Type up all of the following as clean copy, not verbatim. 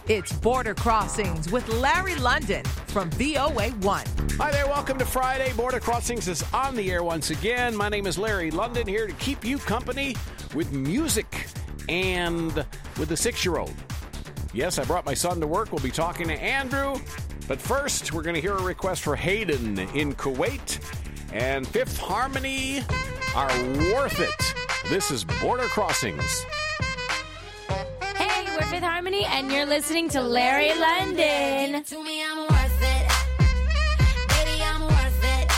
It's Border Crossings with Larry London from VOA1. Hi there, welcome to Friday. Border Crossings is on the air once again. My name is Larry London, here to keep you company with music and with the 6-year-old. Yes, I brought my son to work. We'll be talking to Andrew. But first, we're going to hear a request for Hayden in Kuwait. And Fifth Harmony are worth it. This is Border Crossings. Hey, we're Fifth Harmony, and you're listening to Larry London. To me, I'm worth it. Baby, I'm worth it.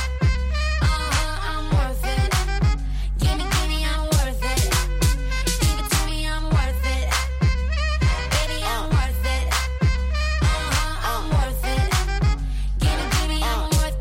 I'm worth it. Give me, I'm worth it. Give it to me, I'm worth it. Baby, I'm worth it. I'm worth it. Give me, I'm worth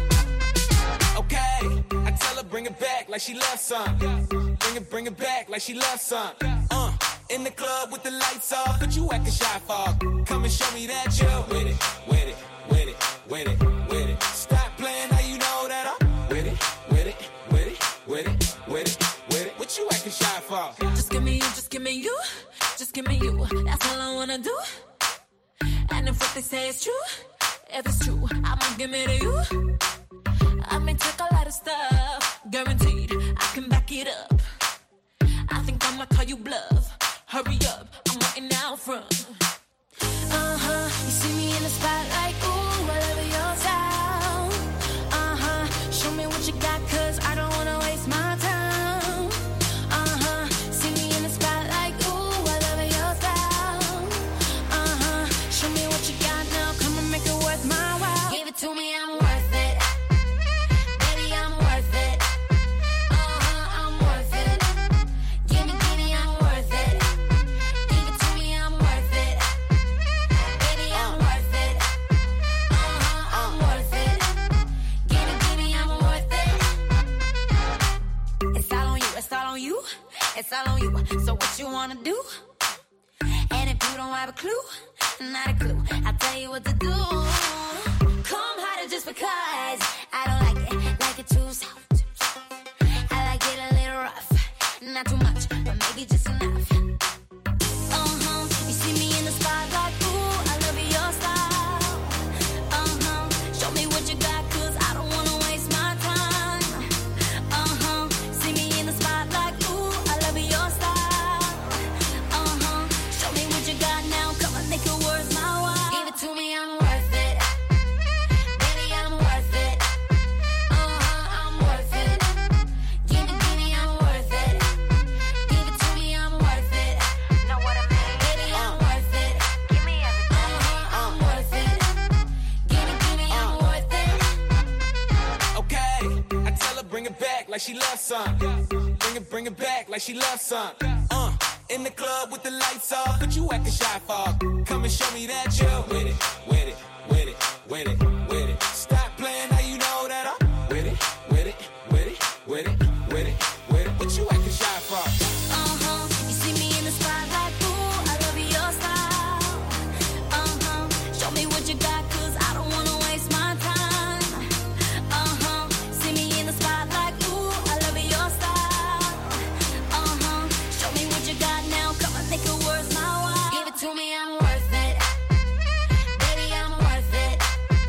it. Okay, I tell her bring it back like she loves some. Bring it back like she loves some. In the club with the lights off, but you acting shy for. Come and show me that you're with it, with it, with it, with it, with it. Stop playing, how you know that I'm with it, with it, with it, with it, with it, with it. What you acting shy for? Just give me you, just give me you, just give me you. That's all I wanna do. And if what they say is true, if it's true, I'ma give it to you. I may take a lot of stuff, guaranteed I can back it up. I think I'ma call you bluff. Hurry up, I'm waiting out front. You see me in the spotlight, ooh, I love your style. Show me what you got, cause I don't wanna waste my time. See me in the spotlight, ooh, I love your style. Show me what you got now, come and make it worth my while. Give it to me, I'm worth it. Baby, I'm worth it. I'm worth it. Give me, I'm worth it. Give it to me, I'm worth it. Baby, I'm worth it. I'm worth it. Give me, I'm worth it. It's all on you, it's all on you, it's all on you. So what you wanna do? And if you don't have a clue, not a clue, I'll tell you what to do. Come harder just because I don't like it too soft. I like it a little rough, not too much, but maybe just enough. You see me in the spotlight, ooh, I love your style. Show me what you got, cause I don't wanna waste my time. See me in the spotlight, ooh, I love your style. Show me what you got now, come on, make it worth my while. Give it to me, I'm worth it. Baby, I'm worth it. I'm worth it. Give me, I'm worth it. Give it to me, I'm worth it. Know what I mean? Baby, I'm worth it. Give me everything. I'm worth it. Give me, I'm worth it. Okay, I tell her bring it back like she loves some. Bring it back like she loves some. In the club with the lights off, but you acting shy for. Come and show me that you're with it, with it, with it, with it, with it. Stop playing, how you know that I'm with it, with it, with it, with it, with it, with it. What you acting shy for? You see me in the spotlight, ooh, I love your style. Show me what you got, cause I don't wanna waste my time. See me in the spotlight, ooh, I love your style. Show me what you got now, come on, make it worth my while. Give it to me, I'm worth it. Baby, I'm worth it.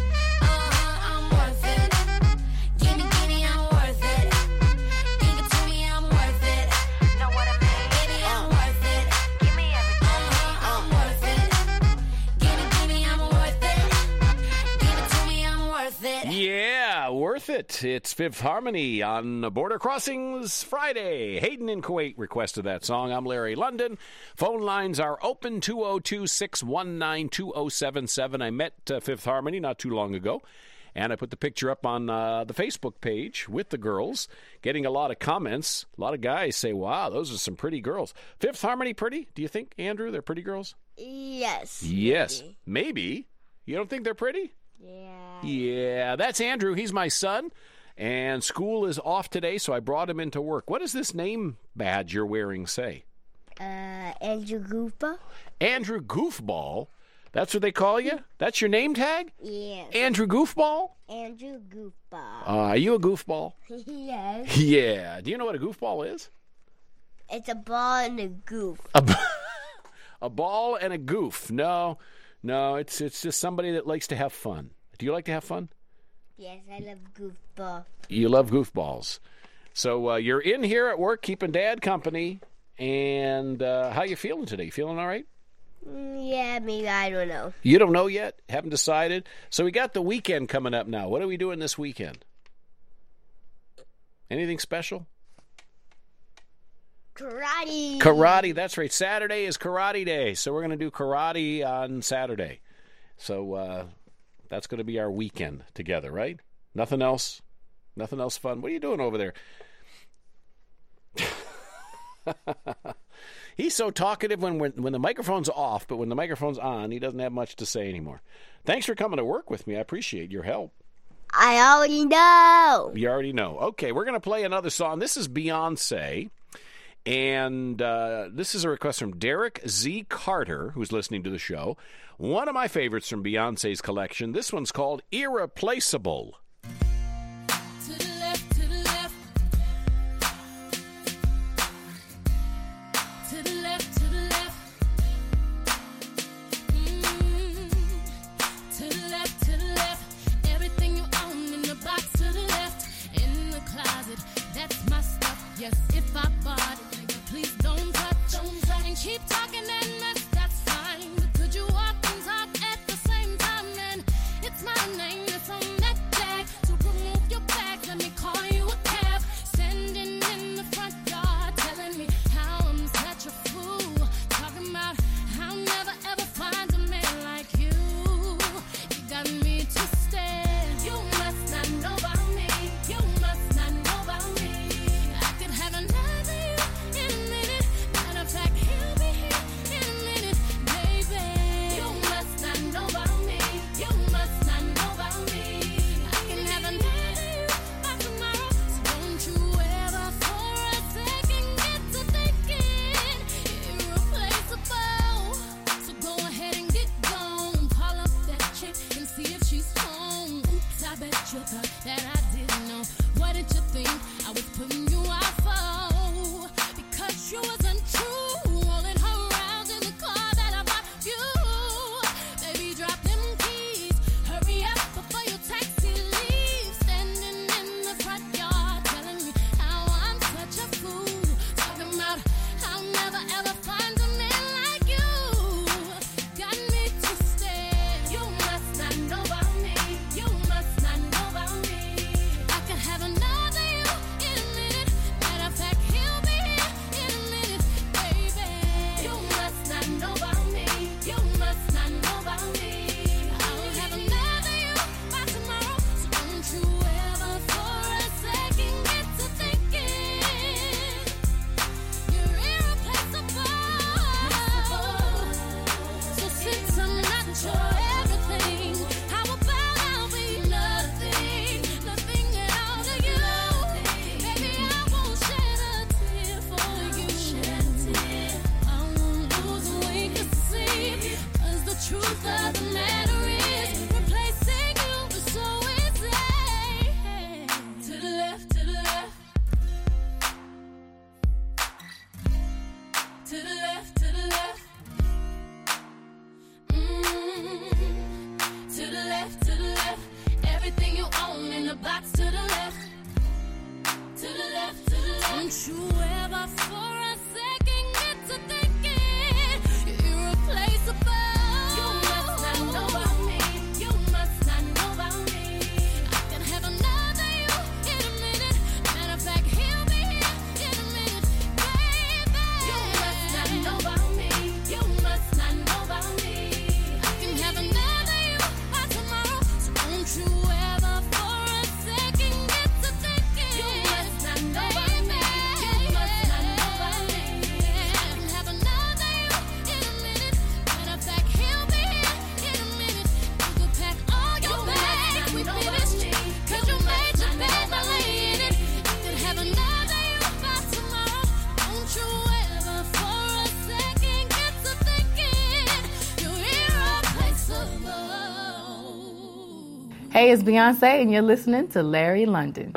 I'm worth it. Give me, I'm worth it. Give it to me, I'm worth it. Know what I mean? Baby, I'm worth it. Give me everything. I'm worth it. Give me, I'm worth it. Give it to me, I'm worth it. Yeah, worth it. It's Fifth Harmony on Border Crossings Friday. Hayden in Kuwait requested that song. I'm Larry London. Phone lines are open, 202-619-2077. I met Fifth Harmony not too long ago, and I put the picture up on the Facebook page with the girls, getting a lot of comments. A lot of guys say, wow, those are some pretty girls. Fifth Harmony pretty? Do you think, Andrew, they're pretty girls? Yes. Yes. Maybe. You don't think they're pretty? Yeah. Yeah, that's Andrew. He's my son. And school is off today, so I brought him into work. What does this name badge you're wearing say? Andrew Goofball. Andrew Goofball? That's what they call you? That's your name tag? Yes. Andrew Goofball? Andrew Goofball. Are you a goofball? Yes. Yeah. Do you know what a goofball is? It's a ball and a goof. A ball and a goof. No, it's just somebody that likes to have fun. Do you like to have fun? Yes, I love goofball. You love goofballs. So you're in here at work keeping Dad company. And how you feeling today? You feeling all right? Yeah, maybe. I don't know. You don't know yet? Haven't decided? So we got the weekend coming up now. What are we doing this weekend? Anything special? Karate. Karate, that's right. Saturday is karate day. So we're going to do karate on Saturday. So that's going to be our weekend together, right? Nothing else? Nothing else fun? What are you doing over there? He's so talkative when the microphone's off, but when the microphone's on, he doesn't have much to say anymore. Thanks for coming to work with me. I appreciate your help. I already know. You already know. Okay, we're going to play another song. This is Beyonce, and this is a request from Derek Z. Carter, who's listening to the show. One of my favorites from Beyonce's collection. This one's called Irreplaceable. To the left, to the left. To the left, to the left. To the left, to the left. Everything you own in the box to the left. In the closet, that's my stuff. Yes, if I bought it, nigga, please don't touch. And keep talking and that's fine. But could you walk and talk at the same time? And it's my name that's on that tag. So remove your bag, let me call you a cab. Standing in the front yard, telling me how I'm such a fool. Talking about I'll never ever find a man like you. You got me twisted. You must not know about me. You must not know about me. I could have another you in a minute. Matter of fact, he'll be here in a minute, baby. You must not know about me. You must not know about me. I can have another you by tomorrow. So don't you ever for a second get to thinking irreplaceable. So go ahead and get gone. Call up that chick and see if she's home. Oops, I bet you thought that I didn't know. What did you think I was putting you out for? Because you wasn't true. Rolling her around in the car that I bought you. Baby, drop them keys. Hurry up before your taxi leaves. Standing in the front yard, telling me how I'm such a fool. Talking about I'll never ever find a man like you. Got me twisted. You must not know about me. You must not know about me. I could have another you in a minute. Matter of fact, he'll be here in a minute, baby. You must not know about me. You must not know about me. I'll have another you by tomorrow. So don't you ever for a second get to thinking you're irreplaceable. So since I'm not your everything, how about I'll be nothing, nothing at all to you? Baby, I won't shed a tear for you. I won't lose a wink of sleep, 'cause the truth of the matter is replacing you is so easy. To the left, to the left. To the left, to the left. To the left, to the left. Everything you own in the box to the left. To the left, to the left. Don't you ever for a second get to thinking you're irreplaceable. You must not know about me. You must not know about me. I can have another you in a minute. Matter of fact, he'll be here in a minute, baby. You must not know about me. You must not know about me. I can have another you by tomorrow. So don't you ever for a second get to thinking you must not know about me. You must not know about me. I can have another you in a minute. Matter of fact, he'll be here in a minute. You can pack all your bags, we finished. 'Cause you made your bed by laying it. I could have another you by tomorrow. Don't you ever for a second get to thinking you're irreplaceable. Hey, it's Beyonce, and you're listening to Larry London.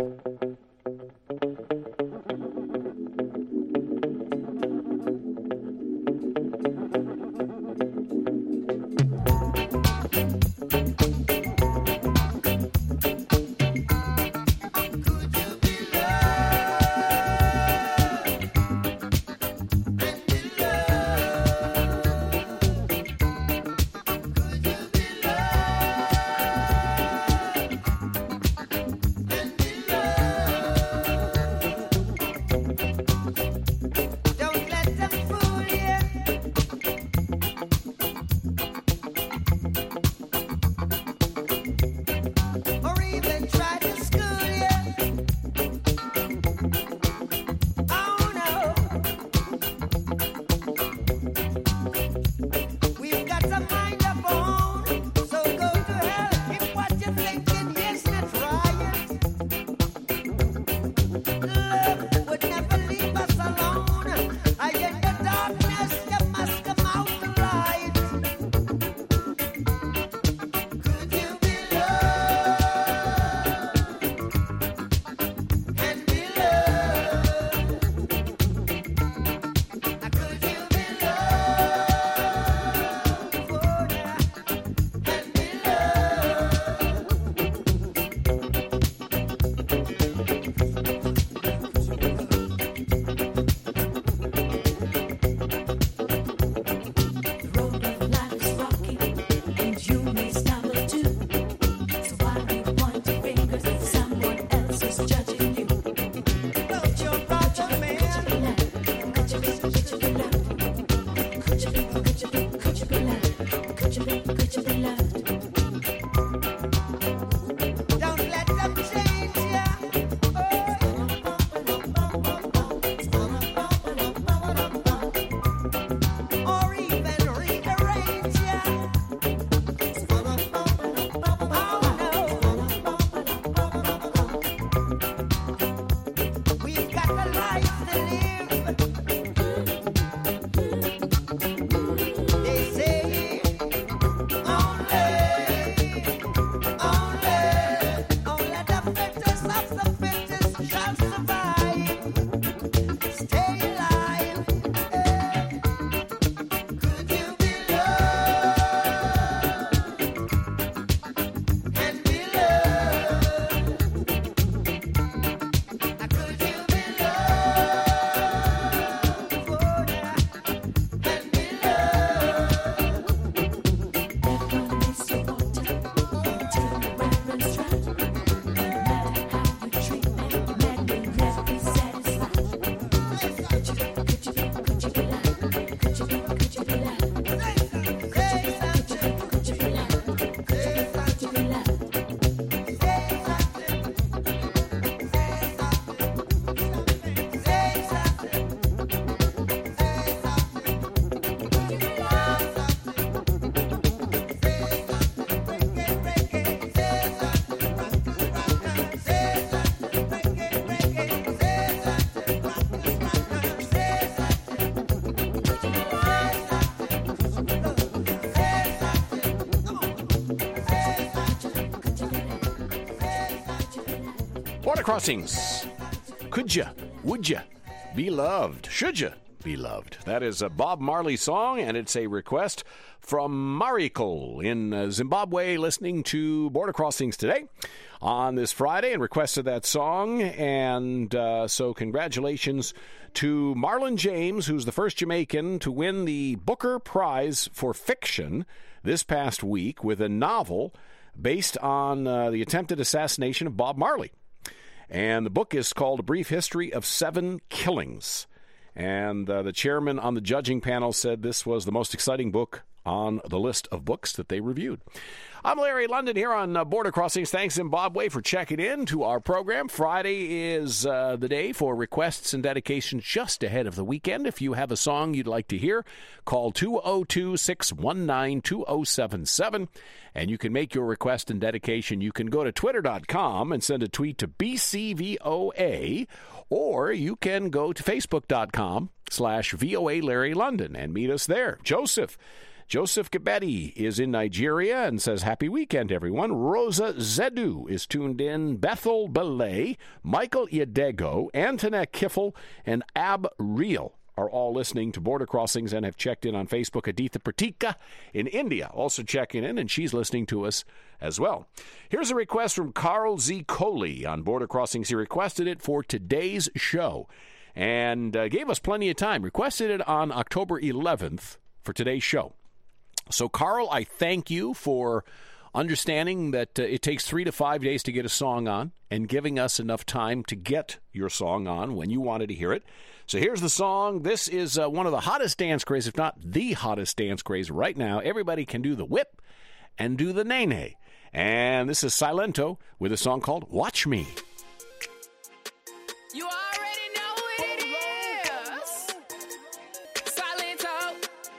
Border Crossings. Could ya, would ya be loved? Should ya be loved? That is a Bob Marley song, and it's a request from Mariko in Zimbabwe, listening to Border Crossings today on this Friday, and requested that song. And so congratulations to Marlon James, who's the first Jamaican to win the Booker Prize for Fiction this past week with a novel based on the attempted assassination of Bob Marley. And the book is called A Brief History of 7 Killings. And the chairman on the judging panel said this was the most exciting book on the list of books that they reviewed. I'm Larry London here on Border Crossings. Thanks, Zimbabwe, for checking in to our program. Friday is the day for requests and dedications just ahead of the weekend. If you have a song you'd like to hear, call 202-619-2077, and you can make your request and dedication. You can go to twitter.com and send a tweet to BCVOA, or you can go to facebook.com/VOA Larry London and meet us there. Joseph Gabetti is in Nigeria and says, happy weekend, everyone. Rosa Zedu is tuned in. Bethel Belay, Michael Yadego, Antoinette Kiffel, and Ab Real are all listening to Border Crossings and have checked in on Facebook. Aditha Pratika in India also checking in, and she's listening to us as well. Here's a request from Carl Z. Coley on Border Crossings. He requested it for today's show and gave us plenty of time. Requested it on October 11th for today's show. So, Carl, I thank you for understanding that it takes 3 to 5 days to get a song on and giving us enough time to get your song on when you wanted to hear it. So here's the song. This is one of the hottest dance craze, if not the hottest dance craze right now. Everybody can do the whip and do the nay-nay. And this is Silento with a song called Watch Me. You already know what it is. Silento.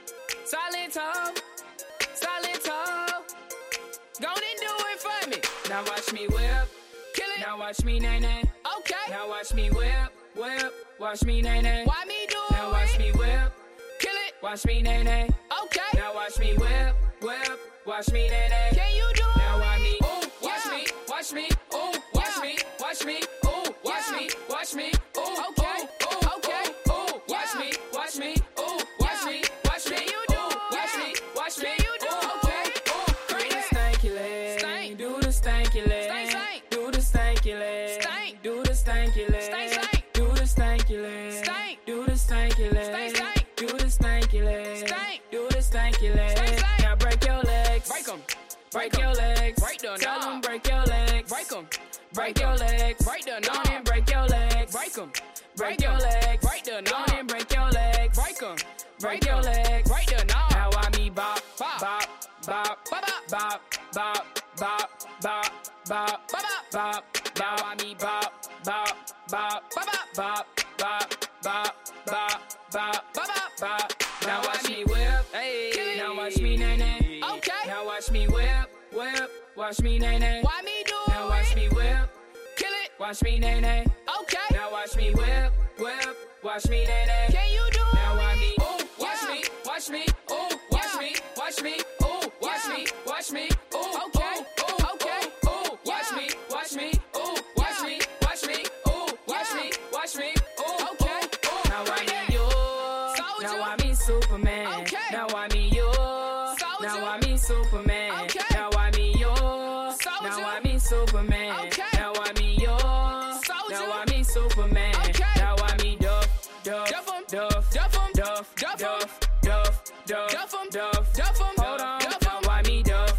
Go and do it for me. Now watch me whip. Kill it. Now watch me nay-nay. Okay. Now watch me whip. Watch me nay-nay. Why me do it? Now watch me whip. Kill it. Watch me nay-nay. Okay. Now watch me whip. Watch me nay-nay. Can you do it? Now watch me. Ooh, watch me. Watch me. Ooh, watch me. Watch me. Ooh, watch me. Watch me. Ooh, okay. Ooh, okay. Ooh, watch me. Watch me. Ooh, watch me. Watch me. You do it. Watch me. Watch me. You do it. Okay. Ooh, do the stanky leg. Stank. Do the stanky leg. Stank. Do the stanky leg. Stank. Do the stanky leg. Stank. Do the stanky leg. Stank. Do the stanky leg. Stank. Do the stanky leg. Stank. Do the stanky leg. Now break your legs. Break them. Break your legs. Break them. Tell them break your legs. Break them. Break your legs. Break them. Down and break your legs. Break them. Break your legs. Break them. Down and break your legs. Break them. Break your legs. Break them. Now I me bop, bop, bop, bop, bop, bop, bop, bop, bop, bop, bop. Now I me bop, bop, bop, bop, bop, bop, bop, bop, bop, bop. Now watch me whip. Hey. Now watch me nay-nay. Okay. Now watch me whip. Watch me nay-nay. Why me do it? Now watch me whip. Kill it. Watch me nay-nay. Okay. Now watch me whip. Watch me nay-nay. Can you do it? Now watch me. Ooh, watch me. Watch me. Ooh, watch me. Watch me. Ooh, watch me. Watch me. Ooh, okay. Ooh, okay. Ooh, watch me. Watch me. Ooh, watch me. Watch me. Ooh, watch me. Watch me. Ooh, okay. Ooh, now I me you. Now I me Superman. Okay. Now I me you. Now I me Superman. Okay. Now I me you. Now I me Superman. Okay. Now I me you. Now I me Superman. Okay. Now I me Duff. Hold on. Now I me Duff.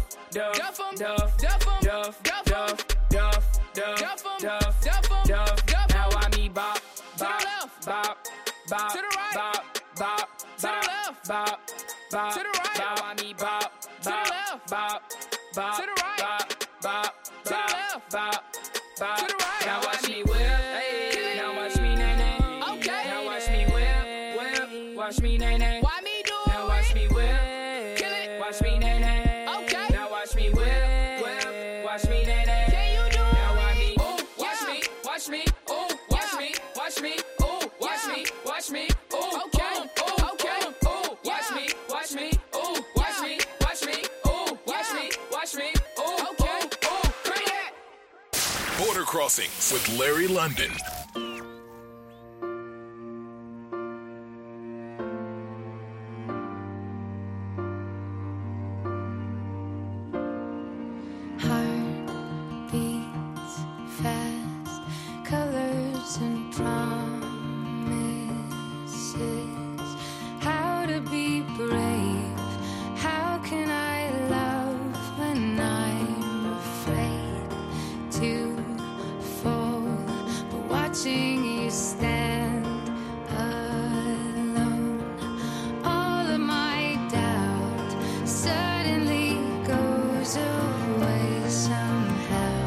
Now I me bop, bop, bop, bop, to the right, bop, bop, to the left, bop, bop. To the right. Now watch me bop, bop. To the left. Bop, bop. To the right. Bop, bop. To the left. Bop, bop. To the right. Now watch me whip. Hey. Now watch me nay nay. Okay. Now watch me whip, whip. Watch me nay nay. Why me do it? Now watch me whip. Kill it. Watch me nay nay. Okay. Now watch me whip, whip. Watch me nay nay. Can you do it? Now watch me. Ooh, watch me. Watch me. Ooh, watch me. Watch me. Ooh, watch me. Watch me. Ooh, okay. Ooh, okay. Ooh, watch me. Watch me. Ooh, watch me. Watch me. Ooh, watch me. Watch me. Ooh, okay. Ooh, bring it. Border Crossings with Larry London. Heart beats fast, colors and promises. How to be brave? How can I love when I'm afraid to fall? But watching you stand alone, all of my doubt suddenly goes away somehow.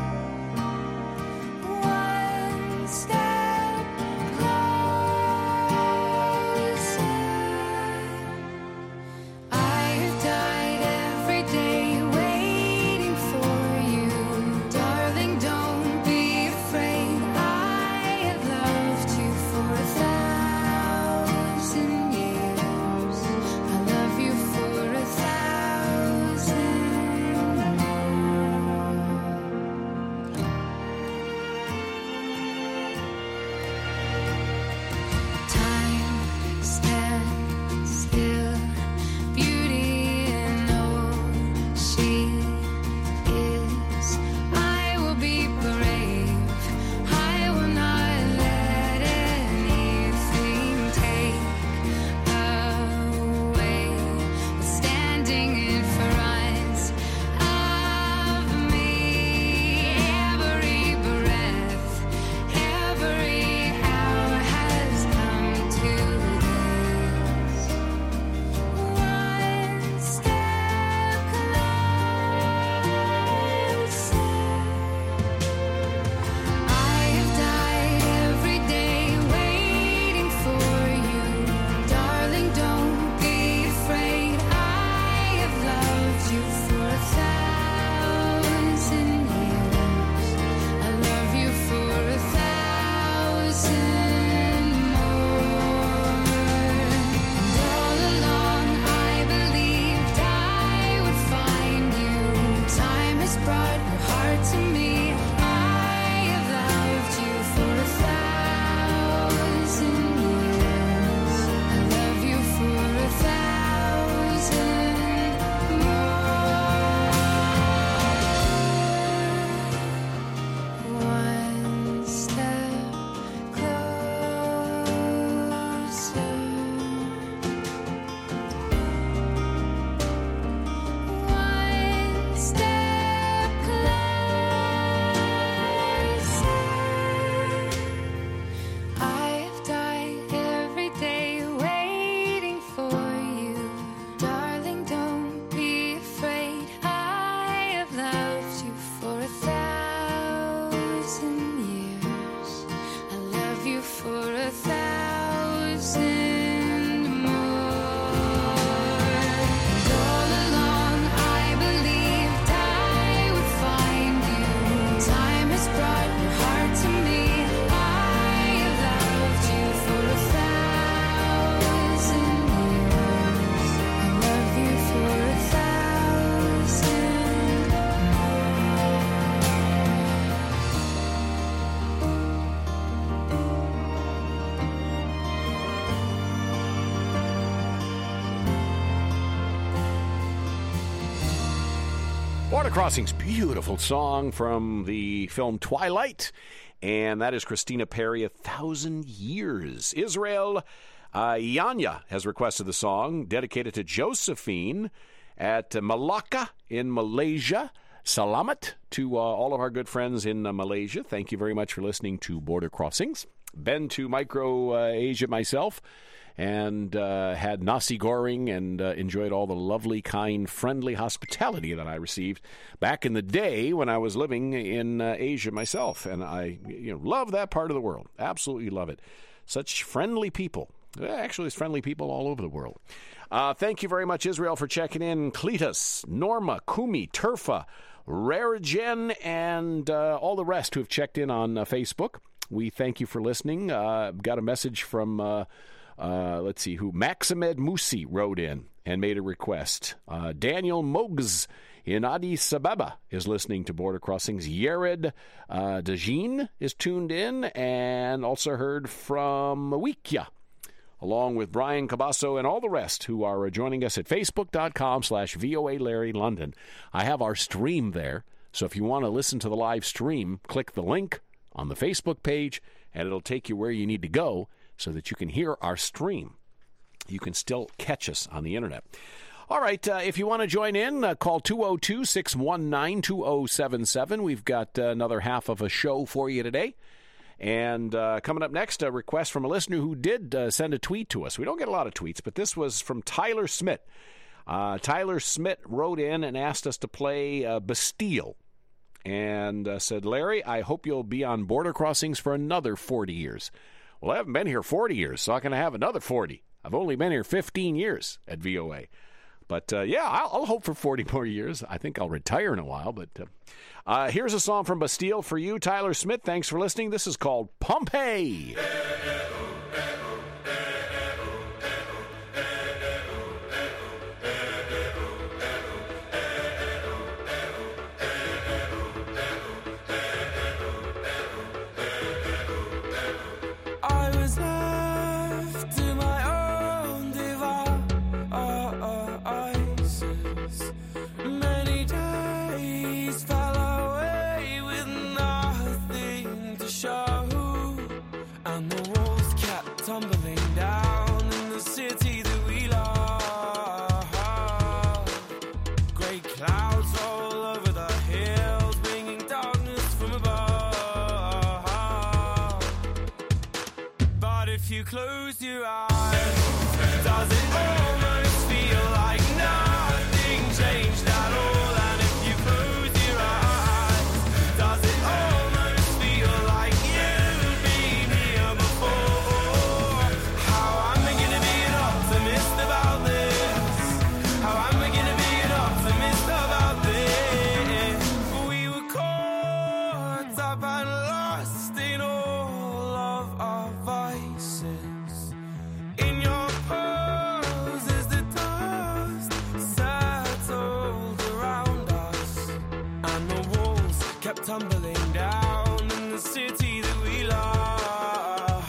One step closer. I have died every day waiting for you. Darling, don't be afraid. I have loved you for 1,000 years. I love you for 1,000 more. Time stands still, beauty in all she is. I will be brave. I will not let anything take away the standing in front of me. Every breath, every hour has come to this. One step closer. I have died every day waiting for you. Darling, don't be afraid. I have loved you for 1,000 years. I love you for 1,000 more. And all along I believed I would find you. Time has brought your heart to me. I have loved you for 1,000 years. I love you for 1,000 more. One step closer. One step closer. I have died every day waiting for you. Darling, don't be afraid. I have loved you for 1,000 years. I love you for 1,000 more. And all along I believed I would find you. Time has brought your heart to me. I have loved you for 1,000 years. I love you for 1,000 Border Crossings, beautiful song from the film Twilight. And that is Christina Perri, 1,000 Years. Israel Yanya has requested the song, dedicated to Josephine at Malacca in Malaysia. Salamat to all of our good friends in Malaysia. Thank you very much for listening to Border Crossings. Been to Micro Asia myself, and had nasi goreng and enjoyed all the lovely, kind, friendly hospitality that I received back in the day when I was living in Asia myself. And I love that part of the world. Absolutely love it. Such friendly people. Actually, it's friendly people all over the world. Thank you very much, Israel, for checking in. Cletus, Norma, Kumi, Turfa, Rarigen, and all the rest who have checked in on Facebook. We thank you for listening. Got a message from, let's see, who Maximed Musi wrote in and made a request. Daniel Mogs in Addis Ababa is listening to Border Crossings. Yared Dajin is tuned in and also heard from Wikia, along with Brian Cabasso and all the rest who are joining us at Facebook.com/VOA Larry London. I have our stream there, so if you want to listen to the live stream, click the link on the Facebook page, and it'll take you where you need to go so that you can hear our stream. You can still catch us on the internet. All right, if you want to join in, call 202-619-2077. We've got another half of a show for you today. And coming up next, a request from a listener who did send a tweet to us. We don't get a lot of tweets, but this was from Tyler Smith. Tyler Smith wrote in and asked us to play Bastille and said, Larry, I hope you'll be on Border Crossings for another 40 years. Well, I haven't been here 40 years, so I'm going to have another 40. I've only been here 15 years at VOA. But, yeah, I'll hope for 40 more years. I think I'll retire in a while. But here's a song from Bastille for you, Tyler Smith. Thanks for listening. This is called Pompeii. I was left to my own devices. Many days fell away with nothing to show, and the walls kept tumbling down in the city that we love. Great clouds all over the hills, bringing darkness from above. But if you close your eyes, does it almost feel like nothing changed at all? And if you close your eyes, does it almost feel like you've been here before? How am I gonna be an optimist about this? How am I gonna be an optimist about this? We were caught up and lost in all of our vices. In your pose as the dust settled around us, and the walls kept tumbling down in the city that we love.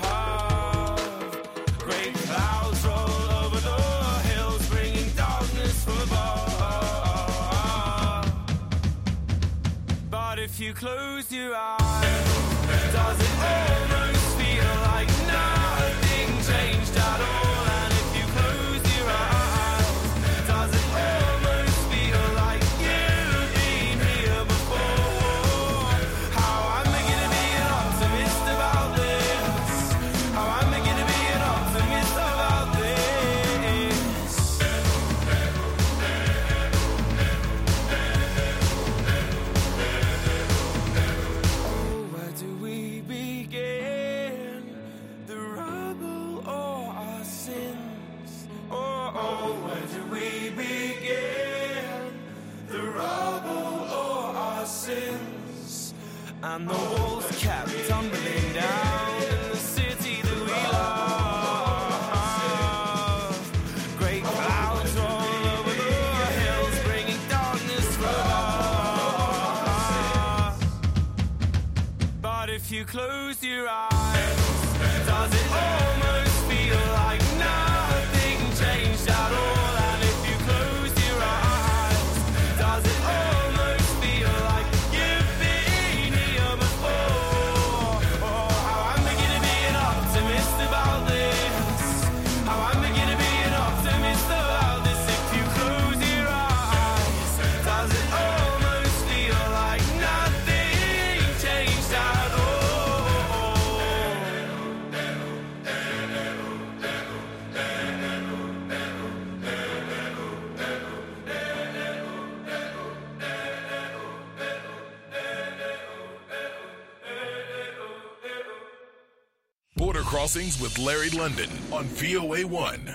Great clouds roll over the hills, bringing darkness from above. But if you close your eyes, does it almost feel like nothing changed at all? And if you close your eyes, does it almost feel like you've been here before? How am I gonna be an optimist about this? How am I gonna be an optimist about this? Oh, where do we begin? The rubble or our sins? Oh, where do we begin? The rubble or our sins? And the walls kept tumbling down in the city that we love. Great clouds roll over the hills, bringing darkness from above. But if you close your eyes, does it almost feel like nothing changed at all? And if you close your eyes, does it almost feel like you've been here before? Oh, how am I gonna be an optimist about this? How am I gonna be an optimist about this? If you close your eyes, does it almost feel like nothing changed at all? Border Crossings with Larry London on VOA1.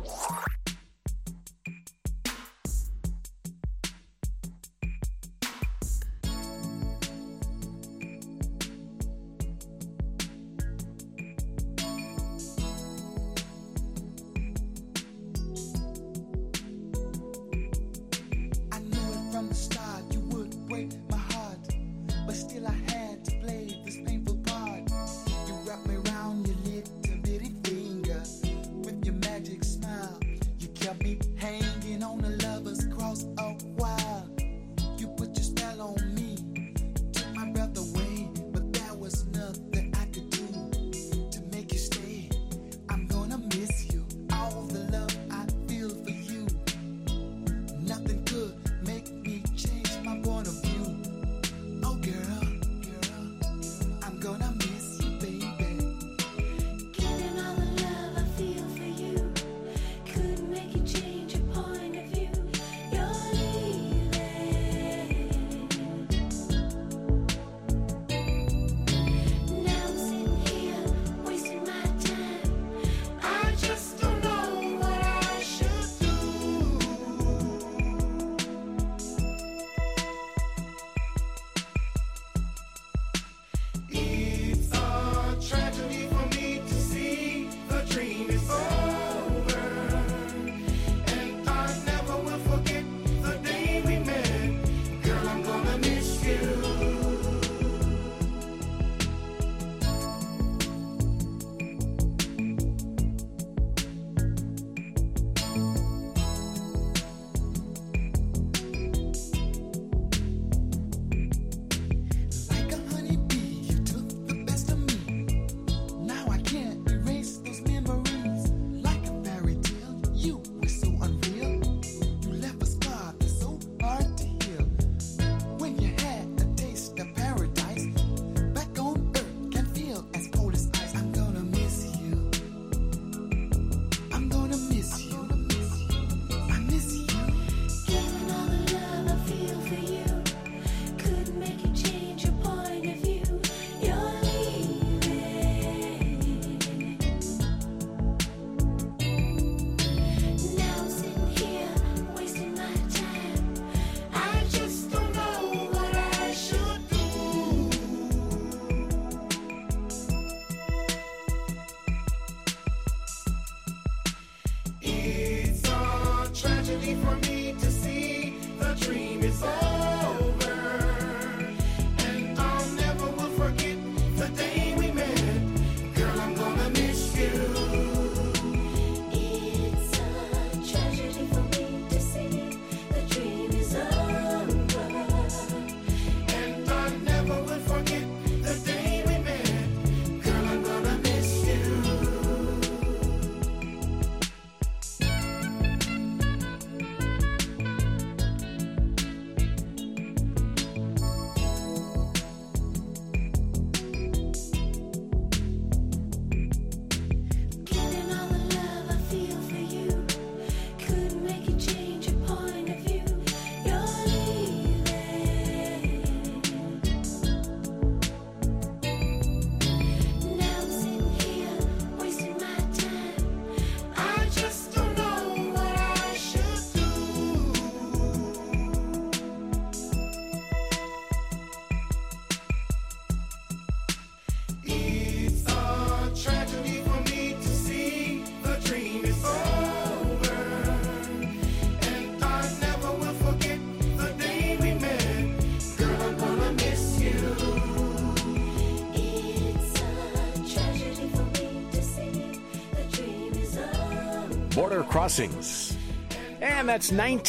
Border Crossings. And that's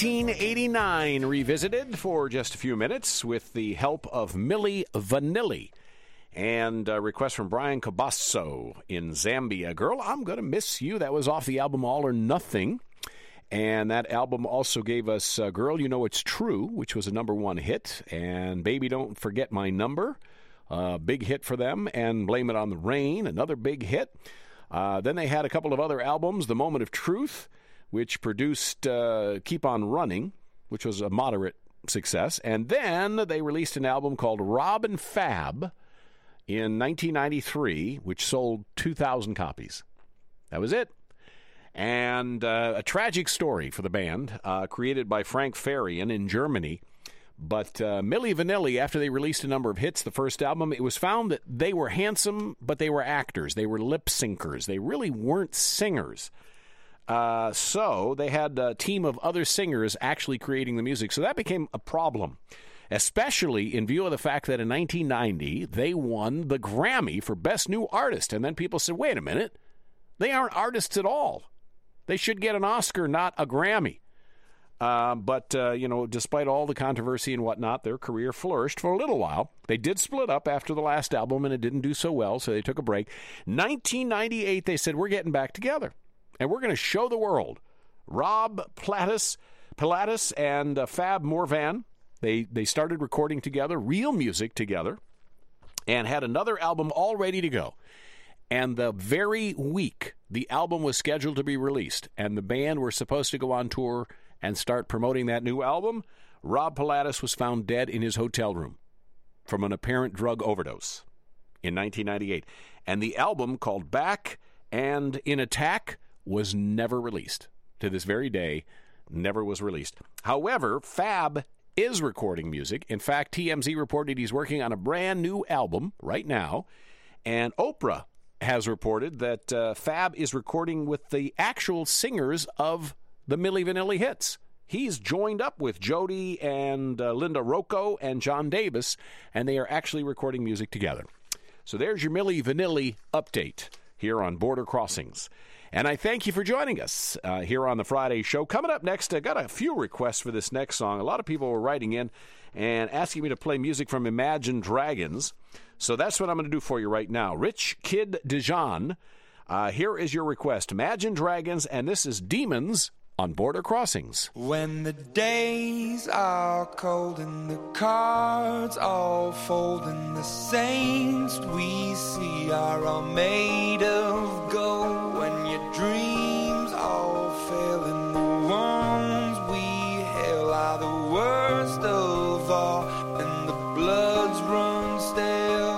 1989 revisited for just a few minutes with the help of Milli Vanilli. And a request from Brian Cabasso in Zambia. Girl, I'm Gonna Miss You. That was off the album All or Nothing. And that album also gave us Girl, You Know It's True, which was a #1 hit. And Baby Don't Forget My Number, big hit for them. And Blame It on the Rain, another big hit. Then they had a couple of other albums, The Moment of Truth, which produced Keep On Running, which was a moderate success. And then they released an album called Rob and Fab, in 1993, which sold 2,000 copies. That was it. And a tragic story for the band, created by Frank Farian in Germany. But Milli Vanilli, after they released a number of hits, the first album, it was found that they were handsome, but they were actors. They were lip syncers. They really weren't singers. So they had a team of other singers actually creating the music. So that became a problem, especially in view of the fact that in 1990, they won the Grammy for Best New Artist. And then people said, wait a minute, they aren't artists at all. They should get an Oscar, not a Grammy. But despite all the controversy and whatnot, their career flourished for a little while. They did split up after the last album, and it didn't do so well, so they took a break. 1998, they said, we're getting back together, and we're going to show the world. Rob Pilatus and Fab Morvan, they started recording together, real music together, and had another album all ready to go. And the very week the album was scheduled to be released, and the band were supposed to go on tour and start promoting that new album, Rob Pilatus was found dead in his hotel room from an apparent drug overdose in 1998. And the album, called Back and in Attack, was never released. To this very day, never was released. However, Fab is recording music. In fact, TMZ reported he's working on a brand new album right now. And Oprah has reported that Fab is recording with the actual singers of the Milli Vanilli hits. He's joined up with Jody and Linda Rocco and John Davis, and they are actually recording music together. So there's your Milli Vanilli update here on Border Crossings. And I thank you for joining us here on the Friday show. Coming up next, I got a few requests for this next song. A lot of people were writing in and asking me to play music from Imagine Dragons. So that's what I'm going to do for you right now. Rich Kid Dijon, here is your request. Imagine Dragons, and this is Demons on Border Crossings. When the days are cold and the cards all fold and the saints we see are all made of gold, when your dreams all fail and the ones we hail are the worst of all and the bloods run stale,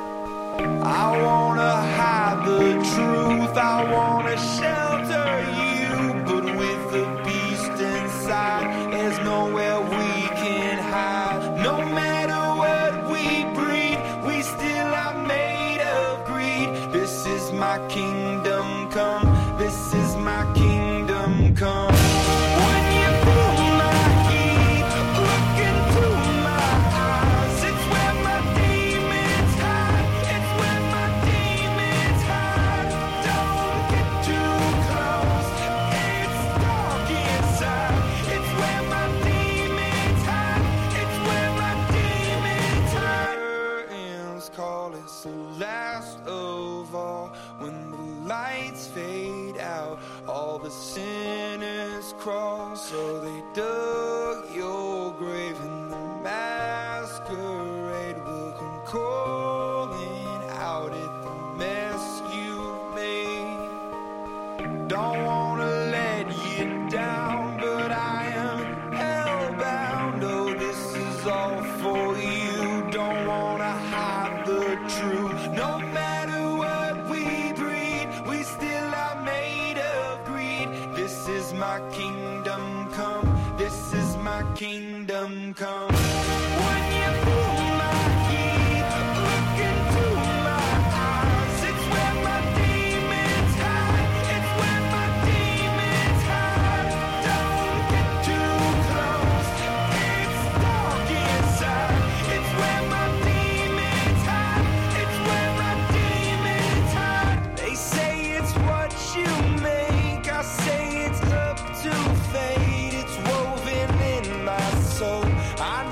I wanna hide the truth, I wanna shelter you, the beast inside, there's nowhere we can hide. No matter what we breed, we still are made of greed. This is my kingdom come, this is my kingdom come. When you feel my heat, look into my eyes, it's where my demons hide, it's where my demons hide. Don't get too close, it's where my demons hide, it's where my demons hide. Curtains call, it's the last of all. When the lights fade out, all the sinners crawl. So they dug your grave and the masquerade will come calling out at the mess you made. Don't wanna let you down, but I am hellbound. Oh, this is all for you. Don't wanna hide the truth. No matter what we breed, we still are made of greed. This is my kingdom come, this is my kingdom come. When you feel my heat, look into my eyes, it's where my demons hide, it's where my demons hide. Don't get too close, it's dark inside, it's where my demons hide, it's where my demons hide. They say it's what you make, I say it's up to fate, it's woven in my soul. I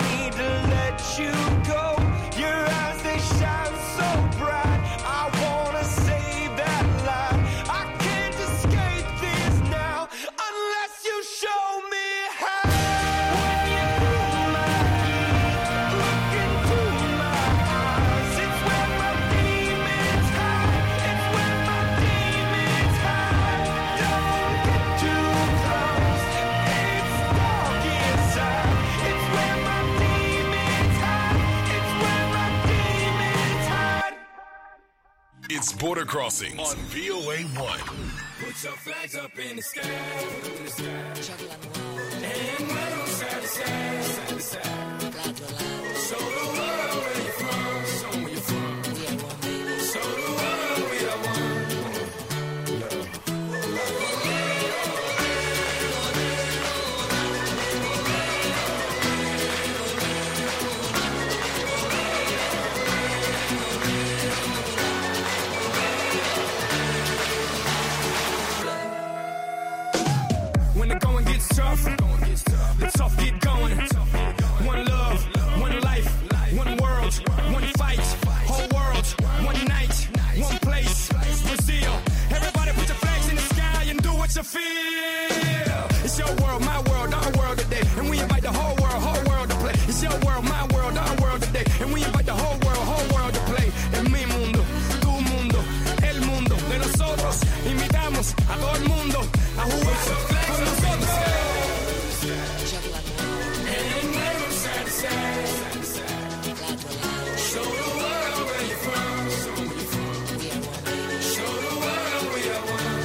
Border Crossings on VOA 1. Put your flags up in the sky, in the sky. And wave them side to side, side to side. Show the world where you're from, show 'em where you're from. Show the world we are one. When the going gets tough, the tough get going. One love, one life, one world, one fight. Whole world, one night, one place. Brazil, everybody put your flags in the sky and do what you feel. It's your world, my world, our world today. And we invite the whole world to play. It's your world, my world, our world today. And we invite the whole world to play. Es mi mundo, tu mundo, el mundo de nosotros. Invitamos a todo el mundo a jugar con nosotros. And wave them side to side. Show the world where you're from. Show the world we are one.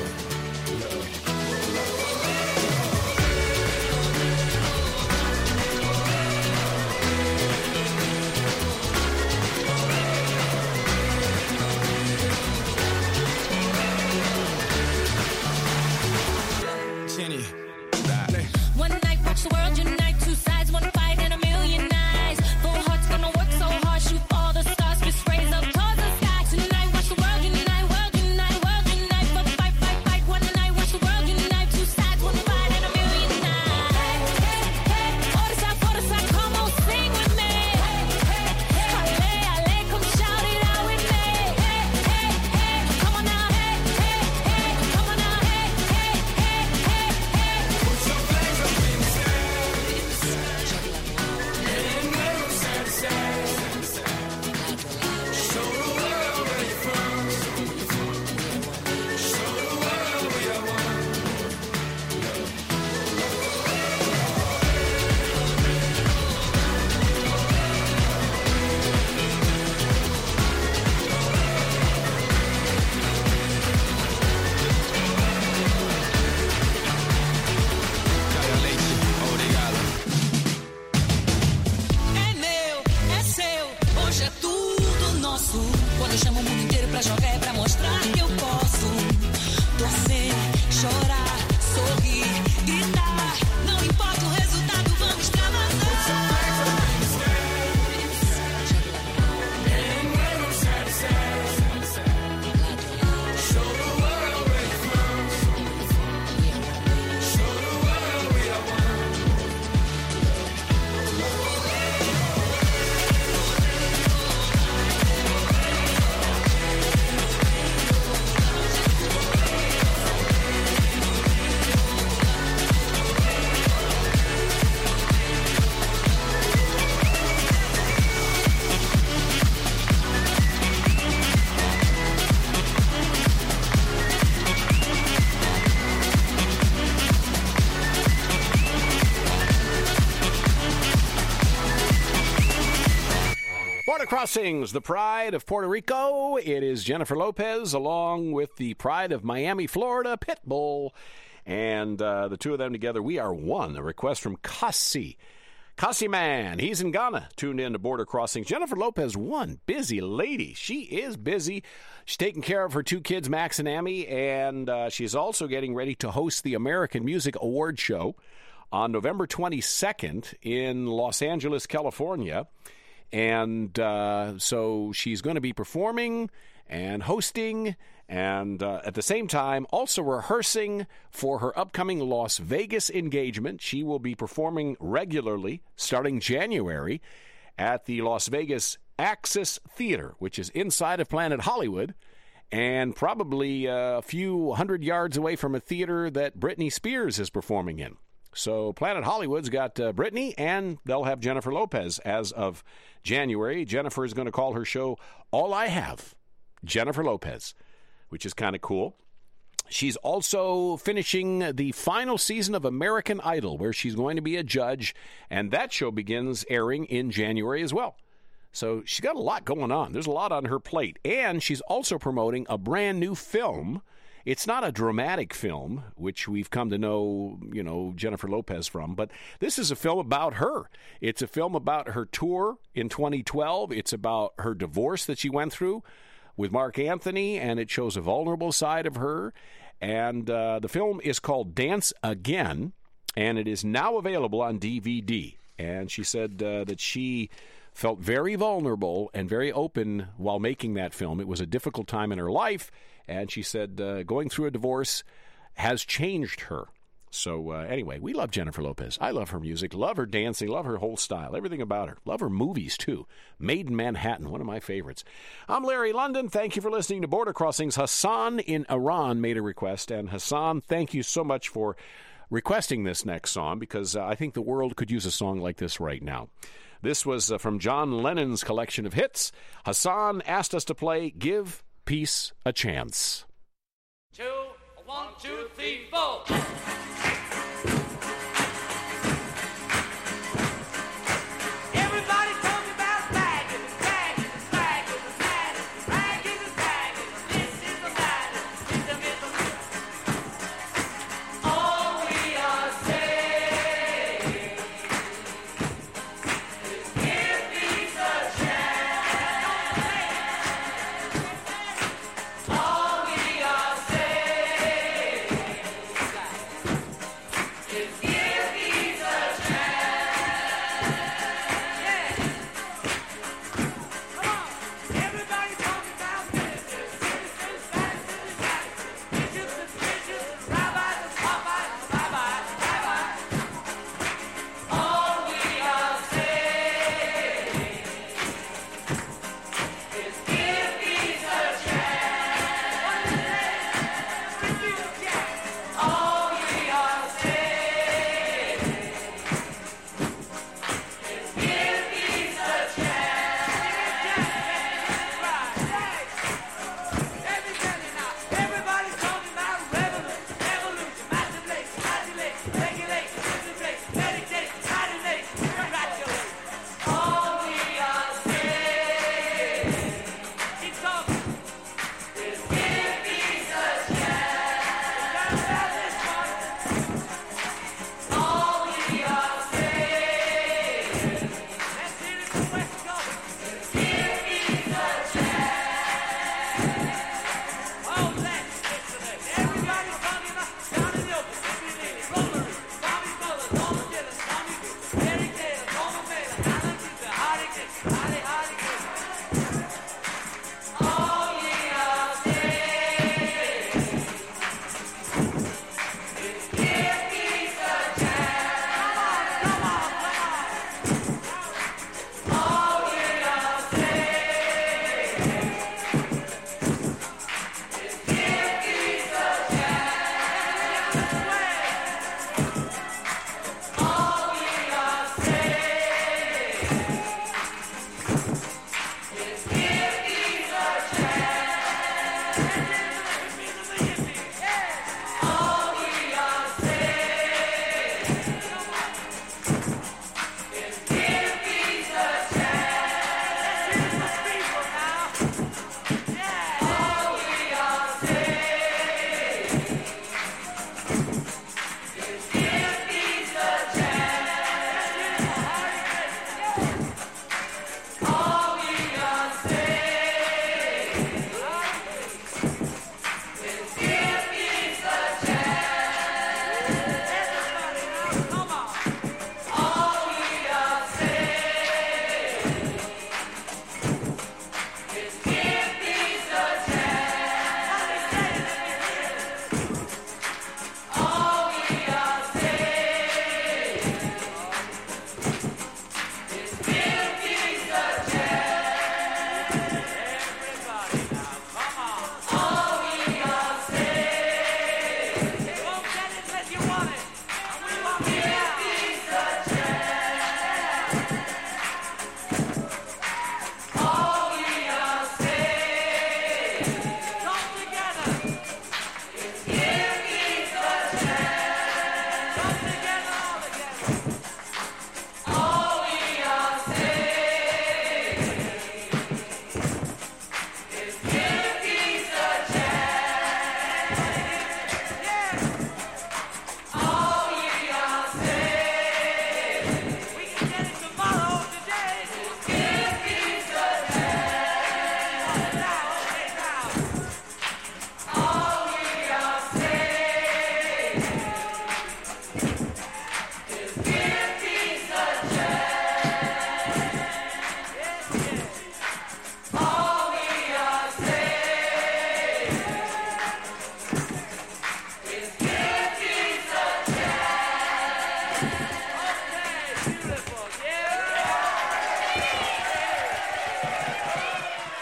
Jenny. One night, watch the world unite. Two sides, one fight, and a million eyes. Full hearts gonna work so hard, shoot all the stars, just raise up towards the sky. Tonight, watch the world unite, world unite, world unite. But fight, fight, fight. One night, watch the world unite. Two sides, one fight, and a million eyes. Forza, come on, sing with me. Ale, ale, come shout it out with me. Come on now, come on now, Put your flags up in the sky. And wave them side to side. Show the world where you're from. Show the world we are one. é meu, é seu, hoje é tudo nosso. Quando eu chamo o mundo inteiro pra jogar é pra mostrar que eu posso. Torcer, chorar, sorrir, gritar. Não importa o resultado, vamos extravasar. And wave them side to side. Show the world where you're from. Show the world we are one. Border Crossings, the pride of Puerto Rico. It is Jennifer Lopez along with the pride of Miami, Florida, Pitbull. And the two of them together, we are one. A request from Kasi. Kasi Man, he's in Ghana, tuned in to Border Crossings. Jennifer Lopez, one busy lady. She is busy. She's taking care of her two kids, Max and Amy, and she's also getting ready to host the American Music Award Show on November 22nd in Los Angeles, California. And so she's going to be performing and hosting and at the same time also rehearsing for her upcoming Las Vegas engagement. She will be performing regularly starting January at the Las Vegas Axis Theater, which is inside of Planet Hollywood and probably a few hundred yards away from a theater that Britney Spears is performing in. So Planet Hollywood's got Britney, and they'll have Jennifer Lopez as of January. Jennifer is going to call her show All I Have, Jennifer Lopez, which is kind of cool. She's also finishing the final season of American Idol, where she's going to be a judge, and that show begins airing in January as well. So she's got a lot going on. There's a lot on her plate. And she's also promoting a brand new film. It's not a dramatic film, which we've come to know, Jennifer Lopez from, but this is a film about her. It's a film about her tour in 2012. It's about her divorce that she went through with Mark Anthony, and it shows a vulnerable side of her. And the film is called Dance Again, and it is now available on DVD. And she said that she felt very vulnerable and very open while making that film. It was a difficult time in her life, and she said going through a divorce has changed her. So anyway, we love Jennifer Lopez. I love her music, love her dancing, love her whole style, everything about her. Love her movies, too. Made in Manhattan, one of my favorites. I'm Larry London. Thank you for listening to Border Crossings. Hassan in Iran made a request, and Hassan, thank you so much for requesting this next song, because I think the world could use a song like this right now. This was from John Lennon's collection of hits. Hassan asked us to play Give Peace a Chance. 2, 1, 2, 3, 4. Everybody talking about bagging, bagging, bagging, bagging, bagging, bagging. This is the matter. All we are saying is give peace a chance. All we are saying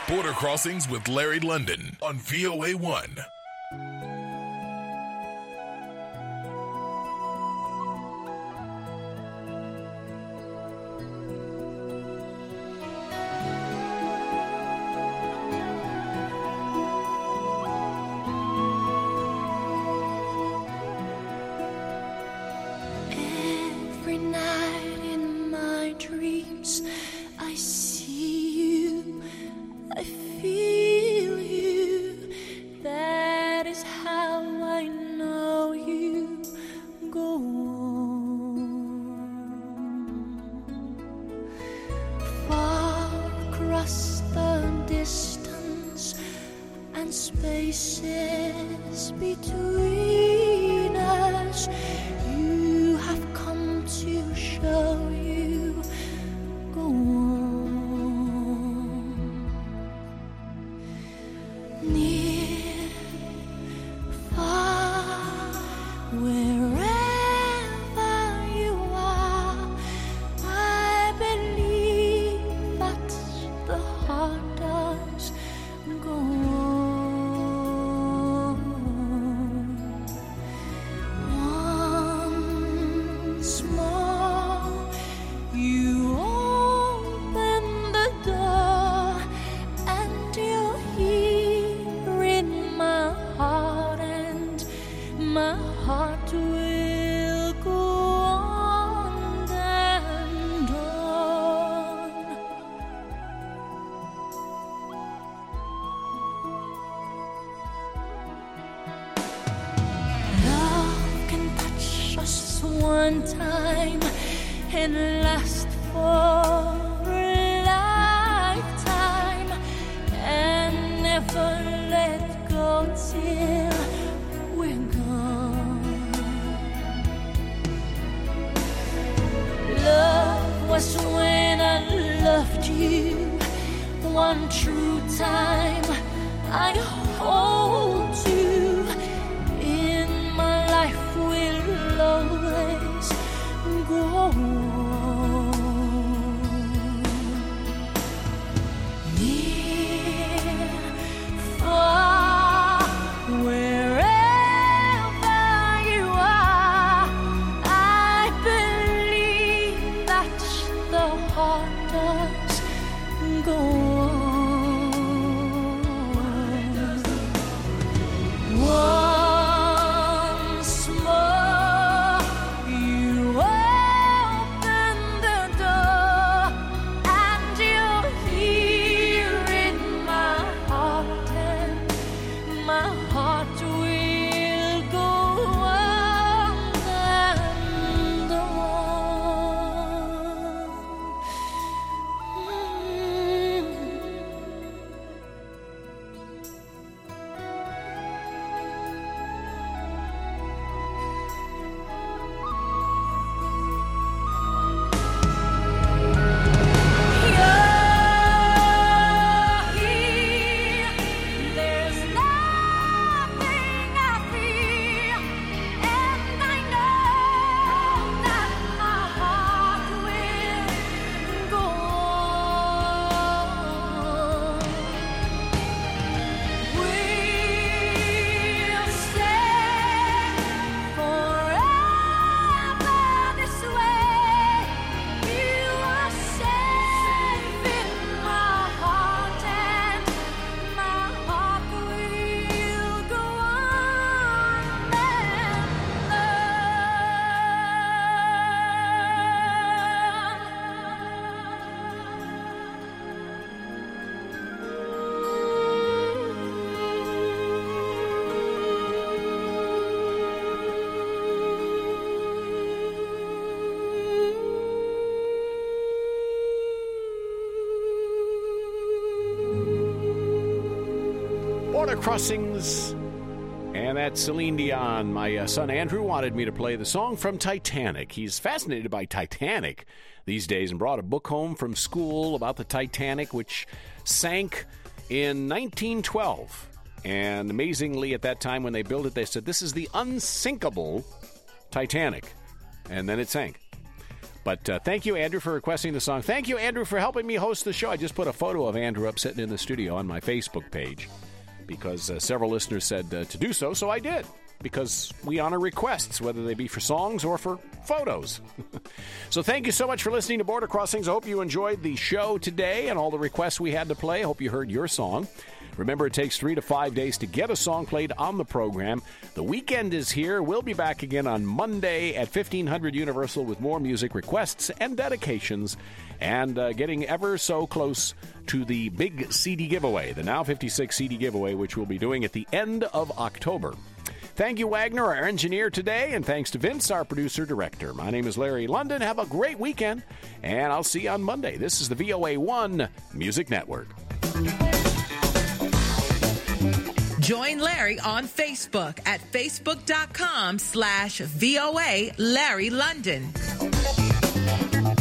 Border Crossings with Larry London on VOA1. Every night in my dreams, I see you, I feel you. That is how I know you go on. Far across the distance and spaces between us, you have come to show you go on. Near, far, wherever you are, I believe that the heart does go on. Once more, you open the door, and you're here in my heart, and my heart will go on and on. Love can touch us one time and last for a lifetime, and never let go till we're gone. Love was when I loved you one true time. I hold you in my life, will always go on. Near, far, wherever you are, I believe that the heart does go on. Once more, you open the door, and you're here in my heart, and my heart will go on and on. There's nothing I feel, and I know that my heart will go on. We'll stay forever this way. You are safe in my heart, and my heart will go on Border Crossings. And that's Celine Dion. My son Andrew wanted me to play the song from Titanic. He's fascinated by Titanic these days and brought a book home from school about the Titanic, which sank in 1912. And amazingly, at that time when they built it, they said, this is the unsinkable Titanic. And then it sank. But thank you, Andrew, for requesting the song. Thank you, Andrew, for helping me host the show. I just put a photo of Andrew up sitting in the studio on my Facebook page because several listeners said to do so, so I did. Because we honor requests, whether they be for songs or for photos. So thank you so much for listening to Border Crossings. I hope you enjoyed the show today and all the requests we had to play. I hope you heard your song. Remember, it takes 3 to 5 days to get a song played on the program. The weekend is here. We'll be back again on Monday at 1500 Universal with more music requests and dedications and getting ever so close to the big CD giveaway, the Now 56 CD giveaway, which we'll be doing at the end of October. Thank you, Wagner, our engineer today, and thanks to Vince, our producer-director. My name is Larry London. Have a great weekend, and I'll see you on Monday. This is the VOA1 Music Network. Join Larry on Facebook at facebook.com/VOA Larry London.